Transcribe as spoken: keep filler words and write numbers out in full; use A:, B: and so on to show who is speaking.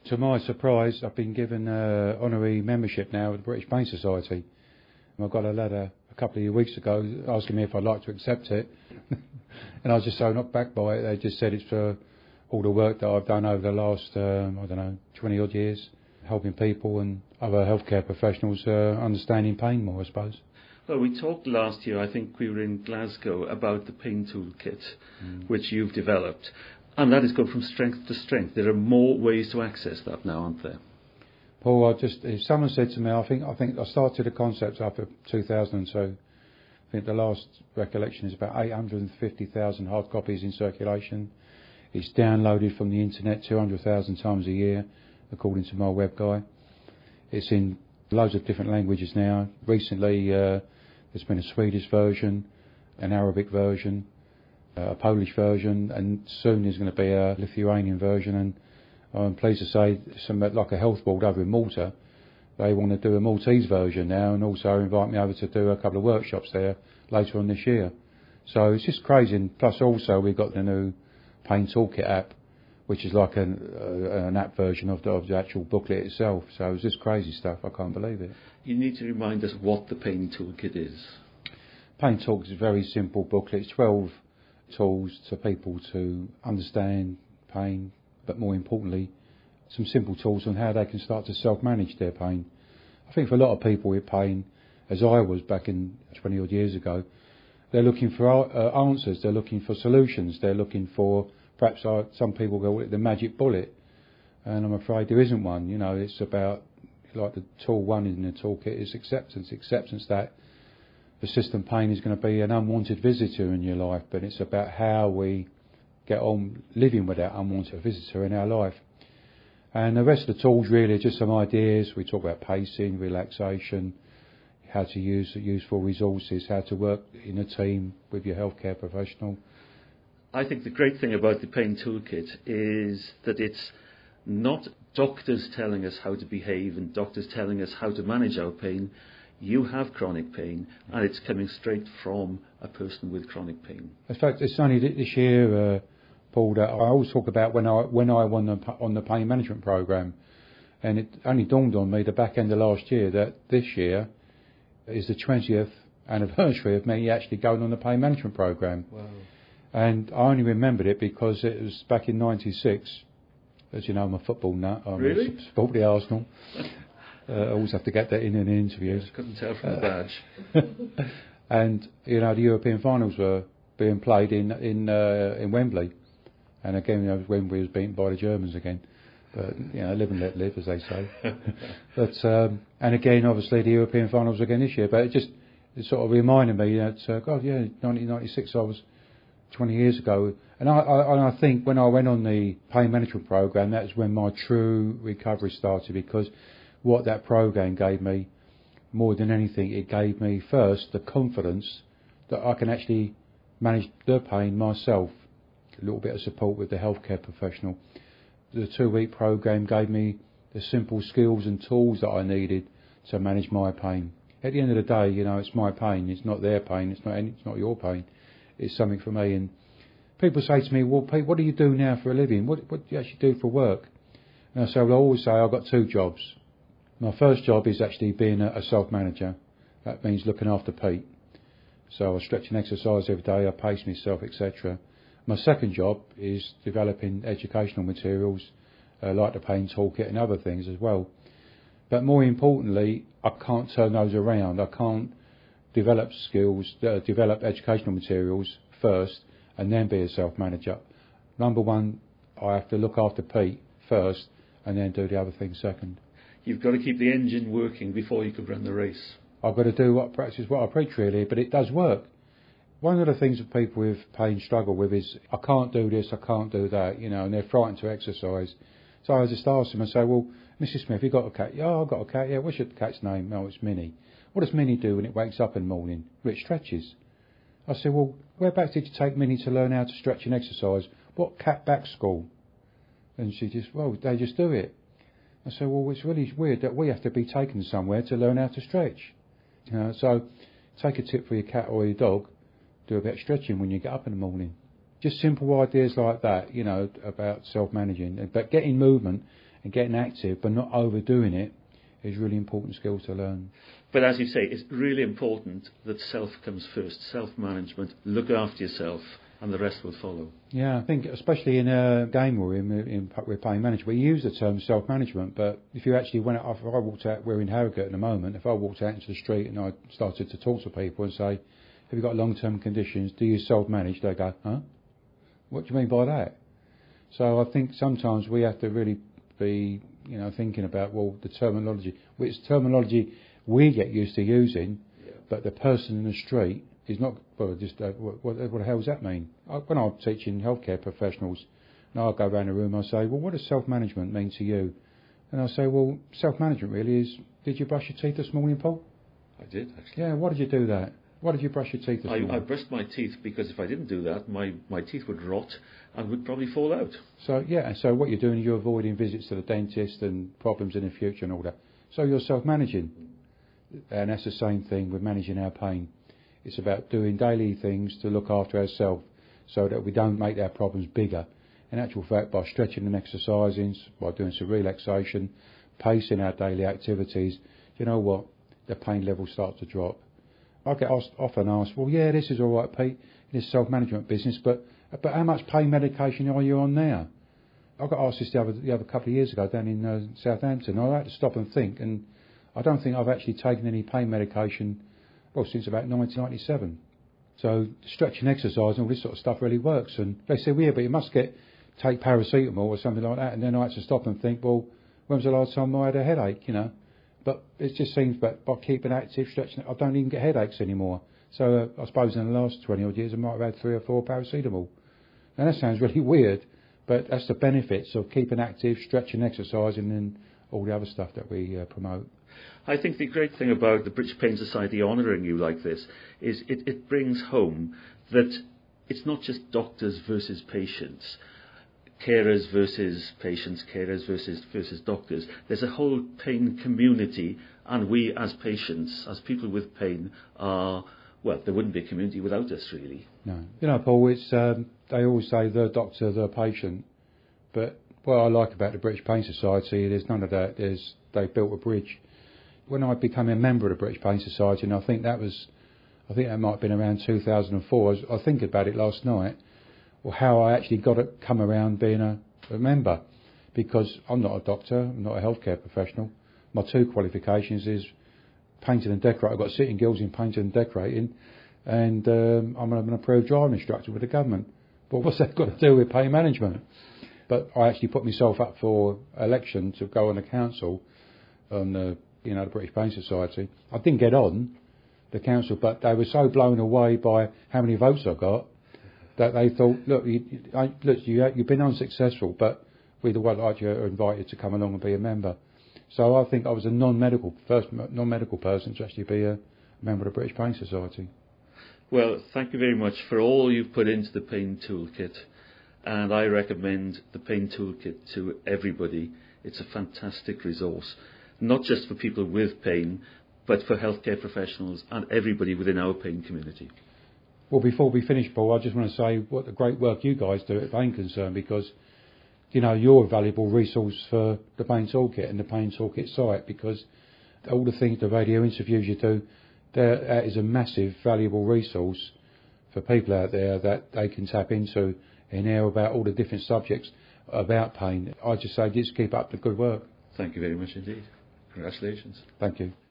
A: To my surprise, I've been given an honorary membership now with the British Pain Society. And I got a letter a couple of weeks ago asking me if I'd like to accept it. And I was just so knocked back by it. They just said it's for all the work that I've done over the last, um, I don't know, twenty odd years, helping people and other healthcare professionals uh, understanding pain more, I suppose.
B: Well, we talked last year, I think we were in Glasgow, about the pain toolkit, mm. which you've developed. And that has gone from strength to strength. There are more ways to access that now, aren't there?
A: Paul, I just, if someone said to me, I think I think I started the concept up in two thousand two. I think the last recollection is about eight hundred fifty thousand hard copies in circulation. It's downloaded from the internet two hundred thousand times a year, according to my web guy. It's in loads of different languages now. Recently, uh, there's been a Swedish version, an Arabic version, a Polish version, and soon there's going to be a Lithuanian version. And I'm pleased to say, some like a health board over in Malta, they want to do a Maltese version now, and also invite me over to do a couple of workshops there later on this year. So it's just crazy. And plus, also we've got the new Pain Toolkit app, which is like an, uh, an app version of the, of the actual booklet itself. So it's just crazy stuff. I can't believe it.
B: You need to remind us what the Pain Toolkit is.
A: Pain Toolkit is a very simple booklet. It's twelve tools to people to understand pain, but more importantly, some simple tools on how they can start to self-manage their pain. I think for a lot of people with pain, as I was back in twenty odd years ago, they're looking for uh, answers, they're looking for solutions, they're looking for, perhaps uh, some people go, the magic bullet, and I'm afraid there isn't one. You know, it's about, like the tool one in the toolkit is acceptance, acceptance that persistent pain is going to be an unwanted visitor in your life, but it's about how we get on living with that unwanted visitor in our life. And the rest of the tools really are just some ideas. We talk about pacing, relaxation, how to use useful resources, how to work in a team with your healthcare professional.
B: I think the great thing about the Pain Toolkit is that it's not doctors telling us how to behave and doctors telling us how to manage our pain. You have chronic pain, and it's coming straight from a person with chronic pain.
A: In fact, it's only this year, uh, Paul, that I always talk about when I when I won the, on the pain management program, and it only dawned on me the back end of last year that this year is the twentieth anniversary of me actually going on the pain management program.
B: Wow.
A: And I only remembered it because it was back in ninety-six. As you know, I'm a football nut. I
B: really?
A: support the Arsenal. Uh, I always have to get that in in interviews.
B: Yes, couldn't tell from the badge.
A: And you know, the European finals were being played in in uh, in Wembley, and again, you know, Wembley was beaten by the Germans again. But you know, live and let live, as they say. But um, and again, obviously, the European finals again this year. But it just it sort of reminded me that uh, God, yeah, nineteen ninety-six, I was twenty years ago, and I, I and I think when I went on the pain management program, that's when my true recovery started, because what that program gave me, more than anything, it gave me first the confidence that I can actually manage the pain myself. A little bit of support with the healthcare professional. The two-week program gave me the simple skills and tools that I needed to manage my pain. At the end of the day, you know, it's my pain. It's not their pain. It's not any, it's not your pain. It's something for me. And people say to me, "Well, Pete, what do you do now for a living? What what do you actually do for work?" And I say, "Well, I always say I've got two jobs. My first job is actually being a, a self-manager. That means looking after Pete. So I stretch and exercise every day, I pace myself, et cetera. My second job is developing educational materials, uh, like the Pain Toolkit and other things as well. But more importantly, I can't turn those around. I can't develop skills, uh, develop educational materials first, and then be a self-manager. Number one, I have to look after Pete first, and then do the other things second.
B: You've got to keep the engine working before you could run the race.
A: I've got to do what practice what I preach, really, but it does work. One of the things that people with pain struggle with is, I can't do this, I can't do that, you know, and they're frightened to exercise. So I just ask them and say, "Well, Missus Smith, you got a cat?" "Yeah, I've got a cat, yeah." "What's your cat's name?" "Oh, it's Minnie." "What does Minnie do when it wakes up in the morning?" "Well, it stretches." I said, "Well, whereabouts did you take Minnie to learn how to stretch and exercise?" "What cat back school?" And she just, "Well, they just do it." I said, "Well, it's really weird that we have to be taken somewhere to learn how to stretch." You know, so take a tip for your cat or your dog. Do a bit of stretching when you get up in the morning. Just simple ideas like that, you know, about self-managing. But getting movement and getting active but not overdoing it is really important skill to learn.
B: But as you say, it's really important that self comes first, self-management, look after yourself, and the rest will follow.
A: Yeah, I think especially in a game we're in, in we're playing management, we use the term self-management, but if you actually went out, if I walked out, we're in Harrogate at the moment, if I walked out into the street and I started to talk to people and say, have you got long-term conditions, do you self-manage? They go, huh? What do you mean by that? So I think sometimes we have to really be, you know, thinking about, well, the terminology, which terminology we get used to using, yeah. But the person in the street is not, well, just, uh, what, what, what the hell does that mean? I, when I'm teaching healthcare professionals, and I go around the room, I say, well, what does self-management mean to you? And I say, well, self-management really is, did you brush your teeth this morning, Paul?
B: I did, actually.
A: Yeah, why did you do that? Why did you brush your teeth this
B: I,
A: morning?
B: I brushed my teeth because if I didn't do that, my, my teeth would rot and would probably fall out.
A: So, yeah, so what you're doing is you're avoiding visits to the dentist and problems in the future and all that. So you're self-managing. And that's the same thing with managing our pain. It's about doing daily things to look after ourselves so that we don't make our problems bigger. In actual fact, by stretching and exercising, by doing some relaxation, pacing our daily activities, you know what? The pain level starts to drop. I get asked, often asked, well, yeah, this is all right, Pete, in this self-management business, but but how much pain medication are you on now? I got asked this the other, the other couple of years ago down in uh, Southampton. I had to stop and think, and I don't think I've actually taken any pain medication, well, since about nineteen ninety-seven. So stretching, exercise and all this sort of stuff really works. And they say, well, yeah, but you must get take paracetamol or something like that. And then I had to stop and think, well, when was the last time I had a headache, you know? But it just seems that by keeping active, stretching, I don't even get headaches anymore. So uh, I suppose in the last twenty odd years I might have had three or four paracetamol. Now that sounds really weird, but that's the benefits of keeping active, stretching, exercising and all the other stuff that we uh, promote.
B: I think the great thing about the British Pain Society honouring you like this is it, it brings home that it's not just doctors versus patients, carers versus patients, carers versus versus doctors. There's a whole pain community, and we as patients, as people with pain, are, well, there wouldn't be a community without us, really.
A: No. You know, Paul, it's, um, they always say the doctor, the patient, but what I like about the British Pain Society, there's none of that. There's, they built a bridge. When I became a member of the British Pain Society, and I think that was, I think that might have been around two thousand four, I, was, I think about it last night, or how I actually got to come around being a, a member, because I'm not a doctor, I'm not a healthcare professional. My two qualifications is painting and decorating. I've got sitting gills in painting and decorating, and um, I'm an approved driving instructor with the government. But what's that got to do with pain management? But I actually put myself up for election to go on the council on the, you know, the British Pain Society. I didn't get on the council, but they were so blown away by how many votes I got that they thought, look, you, I, look, you, you've been unsuccessful, but we'd like you invited to come along and be a member. So I think I was a non-medical, first non-medical person to actually be a member of the British Pain Society.
B: Well, thank you very much for all you've put into the Pain Toolkit, and I recommend the Pain Toolkit to everybody. It's a fantastic resource, not just for people with pain, but for healthcare professionals and everybody within our pain community.
A: Well, before we finish, Paul, I just want to say what the great work you guys do at Pain Concern, because, you know, you're a valuable resource for the Pain Toolkit and the Pain Toolkit site, because all the things, the radio interviews you do, that is a massive, valuable resource for people out there that they can tap into and hear about all the different subjects about pain. I just say, just keep up the good work.
B: Thank you very much indeed. Congratulations.
A: Thank you.